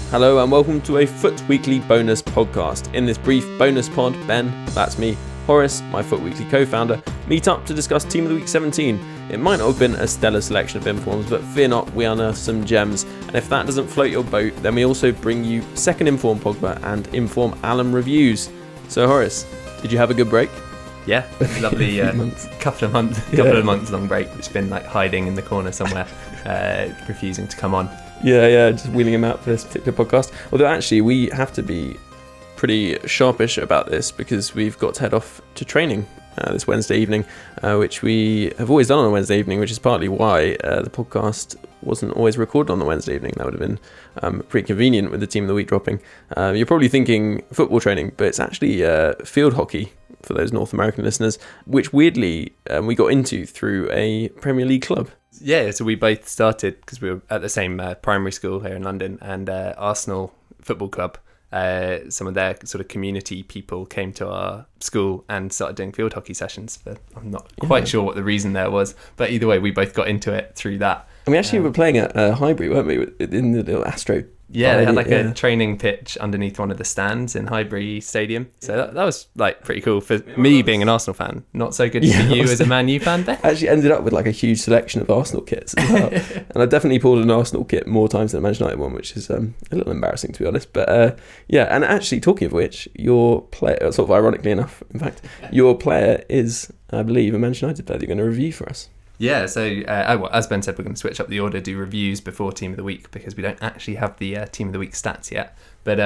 Hello and welcome to a Foot Weekly bonus podcast. In this brief bonus pod, Ben, that's me, Horace, my Foot Weekly co-founder, meet up to discuss Team of the Week 17. It might not have been a stellar selection of informs, but fear not, we unearth some gems. And if that doesn't float your boat, then we also bring you second Inform Pogba and Inform Alum reviews. So Horace, did you have a good break? Yeah, lovely couple of months long break, which has been like hiding in the corner somewhere, refusing to come on. Yeah, just wheeling him out for this particular podcast. Although actually we have to be pretty sharpish about this because we've got to head off to training this Wednesday evening, which we have always done on a Wednesday evening, which is partly why the podcast wasn't always recorded on the Wednesday evening. That would have been pretty convenient with the Team of the Week dropping. You're probably thinking football training, but it's actually field hockey for those North American listeners, which weirdly we got into through a Premier League club. Yeah, so we both started because we were at the same primary school here in London, and Arsenal Football Club, some of their sort of community people came to our school and started doing field hockey sessions. But I'm not quite sure what the reason there was, but either way, we both got into it through that. And we actually were playing at Highbury, weren't we, in the little Astro? Yeah, they had like a training pitch underneath one of the stands in Highbury Stadium. So that was like pretty cool for me being an Arsenal fan. Not so good for you as a Man U fan, Ben. I actually ended up with like a huge selection of Arsenal kits as well. And I definitely pulled an Arsenal kit more times than a Manchester United one, which is a little embarrassing to be honest. But yeah, and actually talking of which, your player, sort of ironically enough, in fact, your player is, I believe, a Manchester United player that you're going to review for us. Yeah, so as Ben said, we're going to switch up the order, do reviews before Team of the Week because we don't actually have the Team of the Week stats yet. But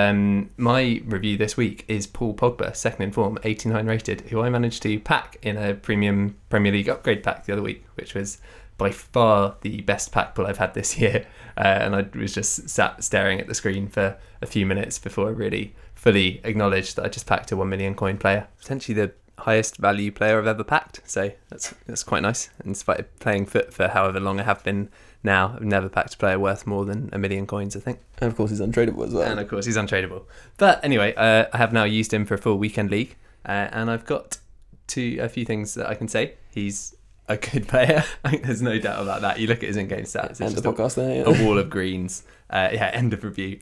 my review this week is Paul Pogba, second in form, 89 rated, who I managed to pack in a premium Premier League upgrade pack the other week, which was by far the best pack pull I've had this year. And I was just sat staring at the screen for a few minutes before I really fully acknowledged that I just packed a 1 million coin player. Potentially the highest value player I've ever packed, so that's quite nice. In spite of playing foot for however long I have been now, I've never packed a player worth more than 1 million coins, I think. And of course he's untradeable as well. But anyway, I have now used him for a full weekend league, and I've got a few things that I can say. He's a good player. I think there's no doubt about that. You look at his in-game stats, it's end just of podcast there, a wall of greens. End of review.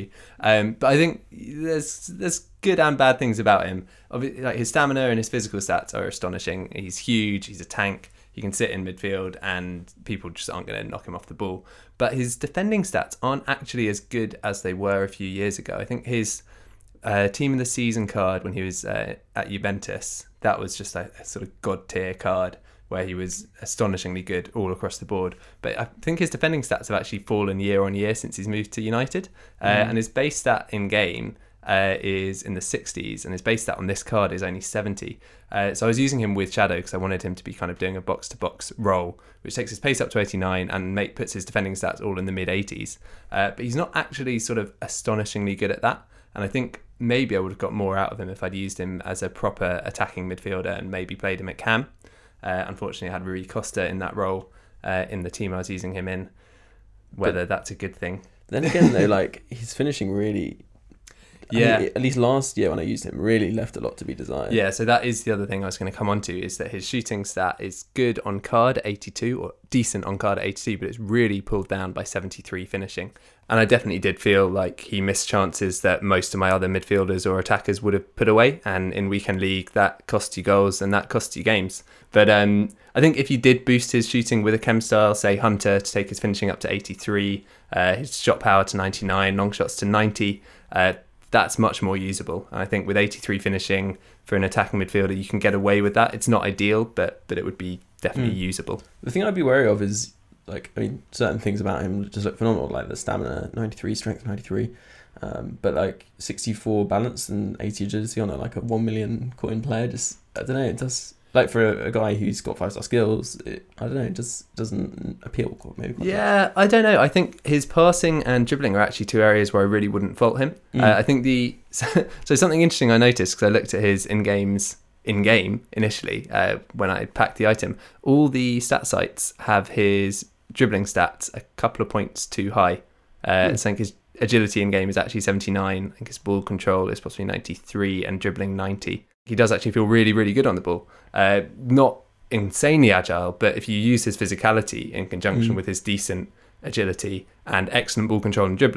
But I think there's good and bad things about him. Obviously, like his stamina and his physical stats are astonishing. He's huge. He's a tank. He can sit in midfield, and people just aren't going to knock him off the ball. But his defending stats aren't actually as good as they were a few years ago. I think his team of the season card when he was at Juventus, that was just a sort of god tier card, where he was astonishingly good all across the board. But I think his defending stats have actually fallen year on year since he's moved to United. And his base stat in game is in the 60s, and his base stat on this card is only 70. So I was using him with Shadow because I wanted him to be kind of doing a box-to-box role, which takes his pace up to 89 and puts his defending stats all in the mid-80s. But he's not actually sort of astonishingly good at that. And I think maybe I would have got more out of him if I'd used him as a proper attacking midfielder and maybe played him at cam. Unfortunately, I had Rui Costa in that role in the team I was using him in. Whether that's a good thing. Then again, though, like he's finishing really. Yeah. I mean, at least last year when I used him, really left a lot to be desired. Yeah, so that is the other thing I was going to come on to, is that his shooting stat is good on card at 82, or decent on card at 82, but it's really pulled down by 73 finishing. And I definitely did feel like he missed chances that most of my other midfielders or attackers would have put away. And in weekend league, that costs you goals and that costs you games. But I think if you did boost his shooting with a chem style, say Hunter, to take his finishing up to 83, his shot power to 99, long shots to 90, that's much more usable. And I think with 83 finishing for an attacking midfielder, you can get away with that. It's not ideal, but it would be definitely usable. The thing I'd be wary of is, like, I mean, certain things about him just look phenomenal, like the stamina, 93, strength 93, but like 64 balance and 80 agility on a 1 million coin player, just, I don't know, it does, like for a guy who's got 5-star skills, I don't know, it just doesn't appeal maybe. Yeah, I don't know. I think his passing and dribbling are actually two areas where I really wouldn't fault him. I think so something interesting I noticed, because I looked at his in-game initially when I packed the item, all the stat sites have his dribbling stats a couple of points too high. I think his agility in game is actually 79. I think his ball control is possibly 93 and dribbling 90. He does actually feel really, really good on the ball. Not insanely agile, but if you use his physicality in conjunction with his decent agility and excellent ball control and dribbling,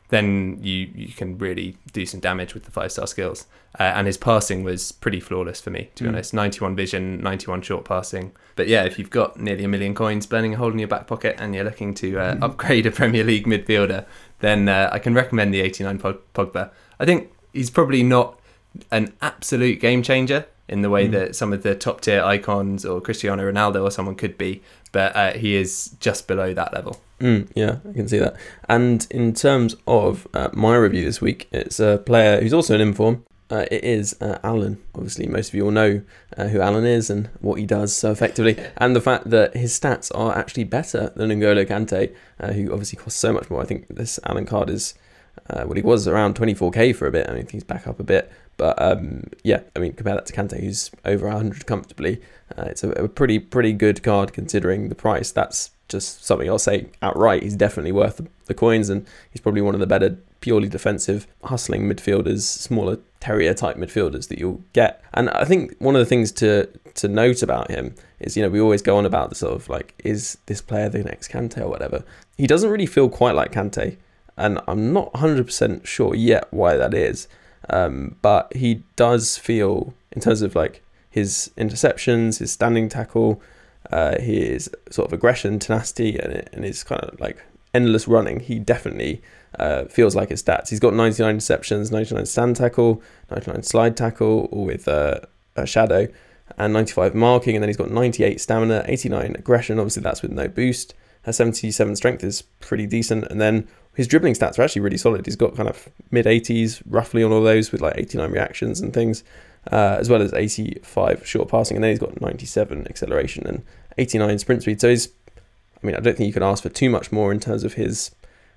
then you can really do some damage with the 5-star skills. And his passing was pretty flawless for me, to be honest. 91 vision, 91 short passing. But yeah, if you've got nearly 1 million coins burning a hole in your back pocket and you're looking to upgrade a Premier League midfielder, then I can recommend the 89 Pogba. I think he's probably not an absolute game changer in the way that some of the top tier icons or Cristiano Ronaldo or someone could be, but he is just below that level. Yeah, I can see that. And in terms of my review this week, it's a player who's also an inform. It is Alan. Obviously, most of you all know who Alan is and what he does so effectively, and the fact that his stats are actually better than N'Golo Kante, who obviously costs so much more. I think this Alan card is, he was around 24k for a bit. I mean, he's back up a bit. But yeah, I mean, compare that to Kante, who's over 100 comfortably. It's a pretty good card considering the price. That's just something I'll say outright. He's definitely worth the coins, and he's probably one of the better purely defensive, hustling midfielders, smaller terrier type midfielders that you'll get. And I think one of the things to note about him is, we always go on about the sort of like, is this player the next Kante or whatever? He doesn't really feel quite like Kante, and I'm not 100% sure yet why that is. But he does feel, in terms of like his interceptions, his standing tackle, his sort of aggression, tenacity, and his kind of like endless running, he definitely feels like his stats. He's got 99 interceptions, 99 stand tackle, 99 slide tackle, all with a shadow, and 95 marking, and then he's got 98 stamina, 89 aggression, obviously that's with no boost, 77 strength is pretty decent, and then his dribbling stats are actually really solid. He's got kind of mid-80s roughly on all those with like 89 reactions and things, as well as 85 short passing, and then he's got 97 acceleration and 89 sprint speed. So I don't think you can ask for too much more in terms of his,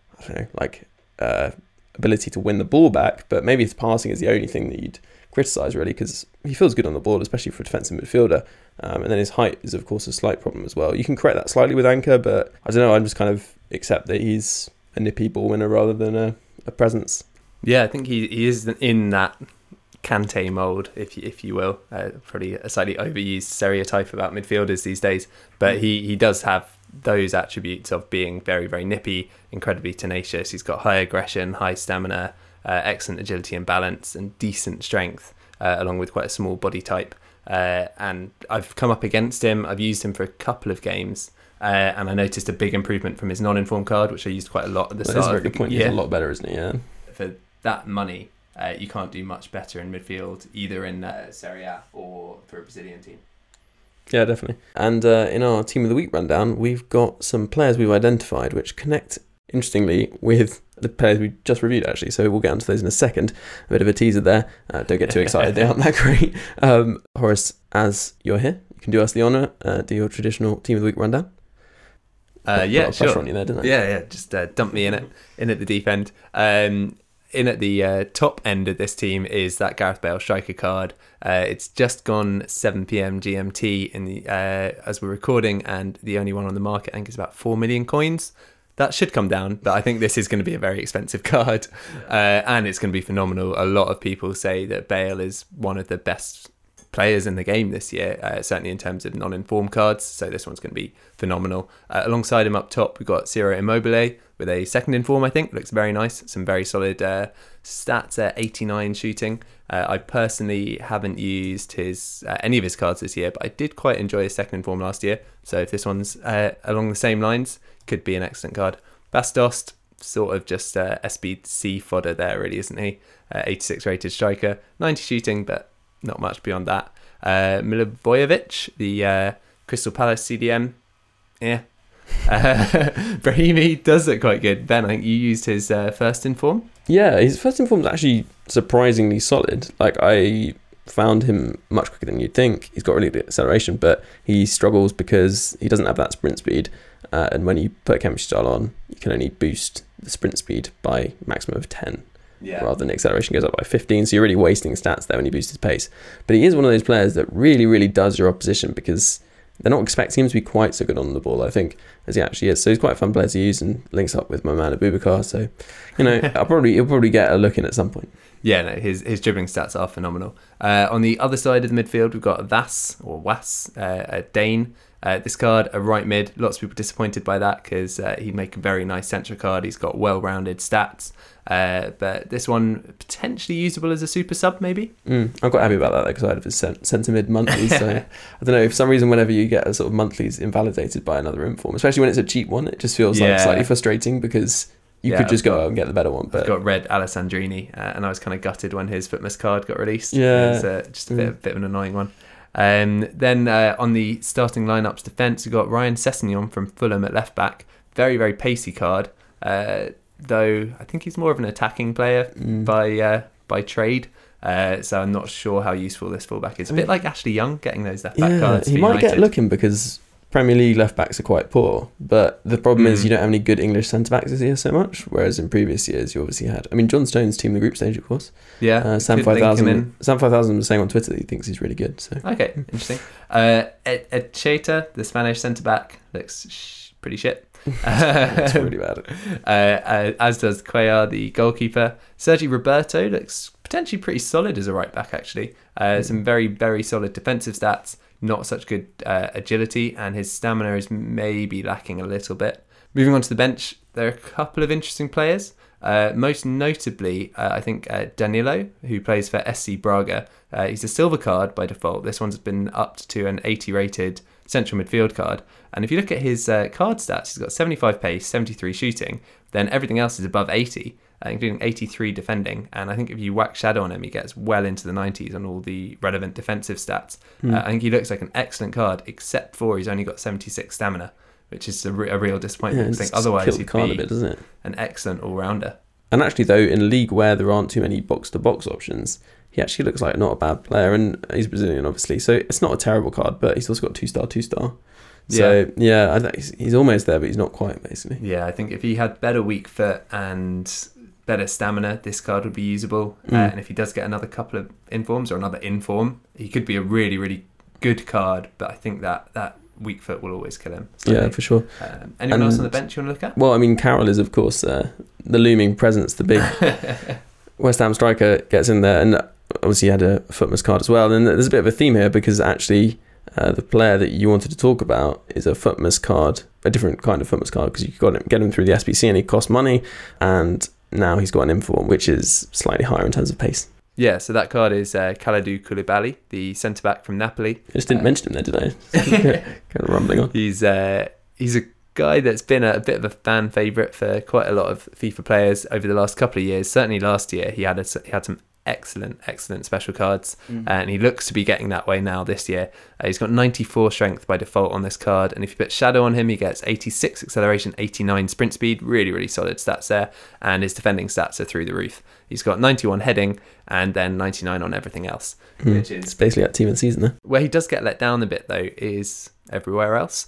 ability to win the ball back, but maybe his passing is the only thing that you'd criticise really, because he feels good on the ball, especially for a defensive midfielder. And then his height is of course a slight problem as well. You can correct that slightly with Anchor, but I don't know, I'm just kind of accept that he's a nippy ball winner rather than a presence. Yeah, I think he is in that Kante mould, if you will. Probably a slightly overused stereotype about midfielders these days, but he does have those attributes of being very, very nippy, incredibly tenacious. He's got high aggression, high stamina, excellent agility and balance, and decent strength, along with quite a small body type. And I've come up against him. I've used him for a couple of games. And I noticed a big improvement from his non-informed card, which I used quite a lot at the start. That's a very good point. He's a lot better, isn't he? Yeah. For that money, you can't do much better in midfield, either in Serie A or for a Brazilian team. Yeah, definitely. And in our Team of the Week rundown, we've got some players we've identified which connect, interestingly, with the players we just reviewed, actually. So we'll get onto those in a second. A bit of a teaser there. Don't get too excited. They aren't that great. Horace, as you're here, you can do us the honour, do your traditional Team of the Week rundown. Yeah, sure. On you there, didn't I? Yeah. Just dump me in at the deep end. In at the top end of this team is that Gareth Bale striker card. It's just gone 7 p.m. GMT in the as we're recording, and the only one on the market I think is about 4 million coins. That should come down, but I think this is going to be a very expensive card, and it's going to be phenomenal. A lot of people say that Bale is one of the best players in the game this year, certainly in terms of non-informed cards, so this one's going to be phenomenal. Alongside him up top, we've got Ciro Immobile with a second inform, I think. Looks very nice. Some very solid stats at 89 shooting. I personally haven't used his any of his cards this year, but I did quite enjoy his second inform last year, so if this one's along the same lines, could be an excellent card. Bastos, sort of just SBC fodder there really, isn't he? 86 rated striker, 90 shooting, but not much beyond that. Milivojevic, the Crystal Palace CDM, yeah. Brahimi does look quite good. Ben, I think you used his first inform. Yeah, his first inform is actually surprisingly solid. Like, I found him much quicker than you'd think. He's got really good acceleration, but he struggles because he doesn't have that sprint speed. And when you put chemistry style on, you can only boost the sprint speed by maximum of 10. Yeah. Rather than the acceleration goes up by 15, so you're really wasting stats there when you boost his pace. But he is one of those players that really, really does your opposition, because they're not expecting him to be quite so good on the ball, I think, as he actually is. So he's quite a fun player to use, and links up with my man Abubakar. So, he'll probably get a look in at some point. Yeah, no, his dribbling stats are phenomenal. On the other side of the midfield, we've got Was, a Dane. This card, a right mid. Lots of people disappointed by that because he'd make a very nice central card. He's got well-rounded stats. But this one, potentially usable as a super sub, maybe? I'm quite happy about that because I had a centre mid monthly. So I don't know, for some reason, whenever you get a sort of monthly's invalidated by another inform, especially when it's a cheap one, it just feels like slightly frustrating because you could just go out and get the better one. But I've got red Alessandrini, and I was kind of gutted when his Footmas card got released. Yeah. It was just a bit of an annoying one. Then on the starting lineups defence, we've got Ryan Sessegnon from Fulham at left back. Very, very pacey card. Though I think he's more of an attacking player by trade. So I'm not sure how useful this fullback is. A bit like Ashley Young getting those left back cards. He might get looking because Premier League left backs are quite poor. But the problem is you don't have any good English centre backs this year so much. Whereas in previous years you obviously had. I mean, John Stones team the group stage, of course. Yeah. Sam 5000. Sam 5000 was saying on Twitter that he thinks he's really good. So okay, interesting. Echeta, the Spanish centre back, looks pretty shit. It's really bad. As does Cuellar, the goalkeeper. Sergi Roberto looks potentially pretty solid as a right back, actually. Some very, very solid defensive stats, not such good agility, and his stamina is maybe lacking a little bit. Moving on to the bench, there are a couple of interesting players. Most notably, I think Danilo, who plays for SC Braga. He's a silver card by default. This one's been upped to an 80 rated central midfield card. And if you look at his card stats, he's got 75 pace, 73 shooting. Then everything else is above 80, including 83 defending. And I think if you whack Shadow on him, he gets well into the 90s on all the relevant defensive stats. I think he looks like an excellent card, except for he's only got 76 stamina, which is a real disappointment. I think otherwise he'd be doesn't it? An excellent all-rounder. And actually, though, in a league where there aren't too many box-to-box options, he actually looks like not a bad player. And he's Brazilian, obviously, so it's not a terrible card, but he's also got 2-star. So, I think he's almost there, but he's not quite, basically. Yeah, I think if he had better weak foot and better stamina, this card would be usable. And if he does get another couple of informs or another inform, he could be a really, really good card. But I think that weak foot will always kill him. So, yeah, for sure. Anyone else on the bench you want to look at? Well, I mean, Carroll is, of course, the looming presence, the big West Ham striker gets in there. And obviously he had a Footmas card as well. And there's a bit of a theme here because actually the player that you wanted to talk about is a Footmas card, a different kind of Footmas card because you could get him through the SBC and he cost money. And now he's got an inform, which is slightly higher in terms of pace. Yeah, so that card is Kalidou Koulibaly, the centre-back from Napoli. I just didn't mention him there, did I? Kind of rumbling on. He's a guy that's been a bit of a fan favourite for quite a lot of FIFA players over the last couple of years. Certainly last year, he had some excellent special cards, and he looks to be getting that way now this year. He's got 94 strength by default on this card, and if you put Shadow on him, he gets 86 acceleration, 89 sprint speed, really solid stats there, and his defending stats are through the roof. He's got 91 heading and then 99 on everything else, which is it's basically that team of the season there. Where he does get let down a bit though is everywhere else.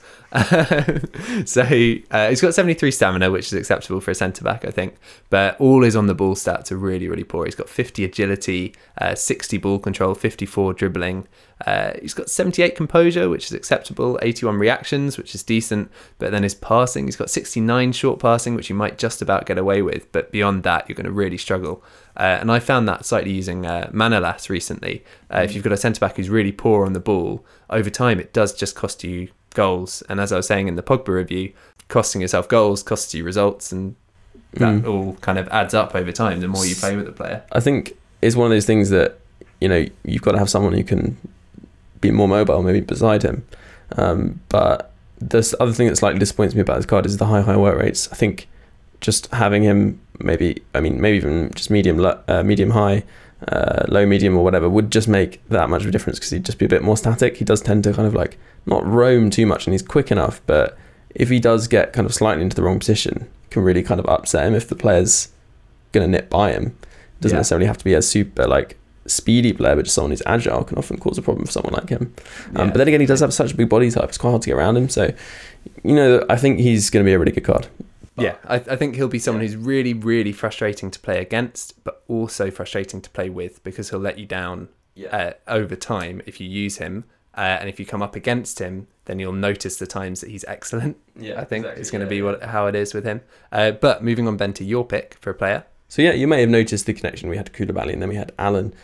So he's got 73 stamina, which is acceptable for a centre-back, I think, but all his on the ball stats are really poor. He's got 50 agility, 60 ball control, 54 dribbling. He's got 78 composure, which is acceptable, 81 reactions, which is decent, but then his passing, he's got 69 short passing, which you might just about get away with, but beyond that you're going to really struggle. And I found that slightly using Manolas recently. If you've got a centre-back who's really poor on the ball, over time it does just cost you goals. And as I was saying in the Pogba review, costing yourself goals costs you results, and that all kind of adds up over time the more you play with the player. I think it's one of those things that, you've got to have someone who can be more mobile maybe beside him. But the other thing that slightly disappoints me about this card is the high work rates. I think just having him maybe even just medium high, low medium or whatever would just make that much of a difference because he'd just be a bit more static. He does tend to kind of like not roam too much and he's quick enough, but if he does get kind of slightly into the wrong position, it can really kind of upset him if the player's going to nip by him. It doesn't necessarily have to be a super like speedy player, but just someone who's agile can often cause a problem for someone like him. But then again, he does have such a big body type, it's quite hard to get around him, so I think he's going to be a really good card. Yeah, I think he'll be someone who's really frustrating to play against, but also frustrating to play with because he'll let you down over time if you use him. And if you come up against him, then you'll notice the times that he's excellent. I think it's going to be how it is with him. But moving on, Ben, to your pick for a player. So yeah, you may have noticed the connection we had to Koulibaly, and then we had Alan,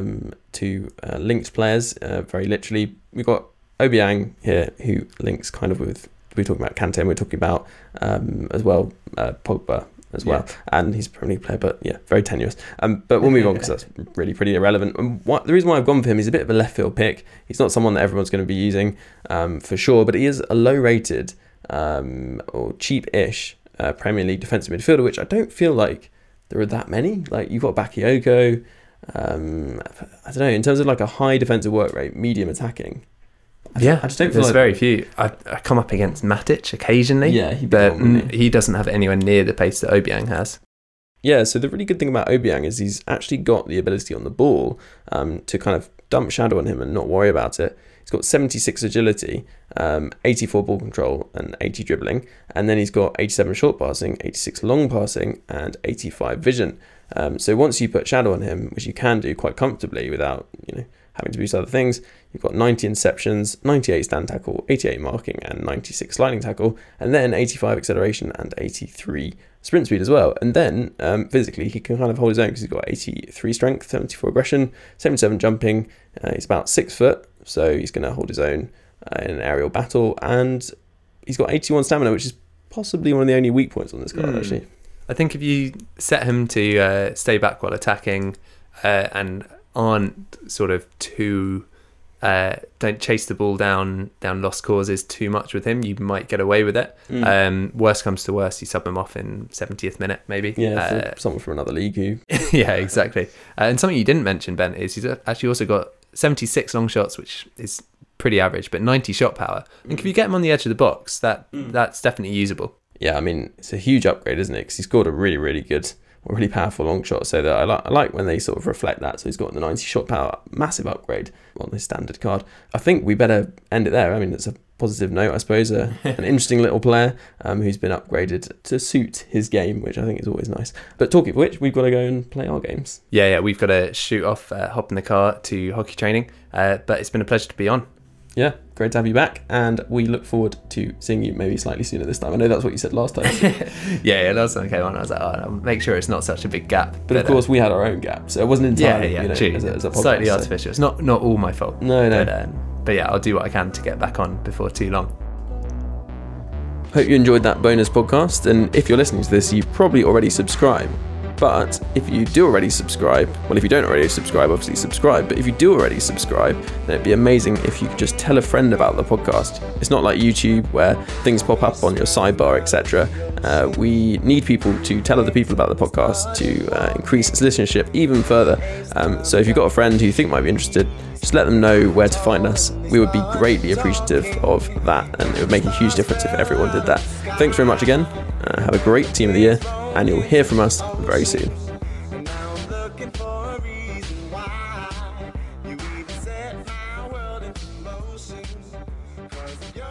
two linked players, very literally. We've got Obiang here, who links kind of with, we're talking about Kante, and we're talking about as well Pogba as well, and he's a Premier League player, but yeah, very tenuous. But we'll move on because that's really pretty irrelevant. And the reason why I've gone for him, he's a bit of a left field pick. He's not someone that everyone's going to be using for sure, but he is a low rated or cheap-ish Premier League defensive midfielder, which I don't feel like there are that many. Like, you've got Bakayoko. I don't know, in terms of like a high defensive work rate, medium attacking. I just don't feel there's like very few. I come up against Matic occasionally, but he doesn't have anywhere near the pace that Obiang has. Yeah, so the really good thing about Obiang is he's actually got the ability on the ball to kind of dump shadow on him and not worry about it. He's got 76 agility, 84 ball control and 80 dribbling, and then he's got 87 short passing, 86 long passing and 85 vision. So once you put shadow on him, which you can do quite comfortably without having to boost other things, you've got 90 interceptions, 98 stand tackle, 88 marking and 96 sliding tackle, and then 85 acceleration and 83 sprint speed as well. And then physically he can kind of hold his own because he's got 83 strength, 74 aggression, 77 jumping. He's about 6 foot, so he's going to hold his own in an aerial battle, and he's got 81 stamina, which is possibly one of the only weak points on this card actually. I think if you set him to stay back while attacking and aren't sort of too don't chase the ball down lost causes too much with him, you might get away with it. Worst comes to worst, you sub him off in 70th minute maybe. For someone from another league who yeah, exactly. And something you didn't mention, Ben, is he's actually also got 76 long shots, which is pretty average, but 90 shot power. And if you get him on the edge of the box, that's definitely usable. Yeah, I mean, it's a huge upgrade, isn't it? Because he scored a really, really good, really powerful long shot. So that I like when they sort of reflect that. So he's got the 90 shot power, massive upgrade on his standard card. I think we better end it there. I mean, it's a positive note, I suppose. An interesting little player who's been upgraded to suit his game, which I think is always nice. But talking of which, we've got to go and play our games. Yeah, we've got to shoot off, hop in the car to hockey training. But it's been a pleasure to be on. Yeah, great to have you back, and we look forward to seeing you maybe slightly sooner this time. I know that's what you said last time. yeah, last time I came on, I was like, I'll make sure it's not such a big gap. But of course, we had our own gap, so it wasn't entirely true. As a podcast, slightly artificial. It's not all my fault. No. But yeah, I'll do what I can to get back on before too long. Hope you enjoyed that bonus podcast, and if you're listening to this, you probably already subscribe. But if you do already subscribe, well, if you don't already subscribe, obviously subscribe. But if you do already subscribe, then it'd be amazing if you could just tell a friend about the podcast. It's not like YouTube where things pop up on your sidebar, etc. We need people to tell other people about the podcast to increase its listenership even further. So if you've got a friend who you think might be interested, just let them know where to find us. We would be greatly appreciative of that, and it would make a huge difference if everyone did that. Thanks very much again. Have a great team of the year, and you'll hear from us very soon. You even set my world into motion, 'cause you're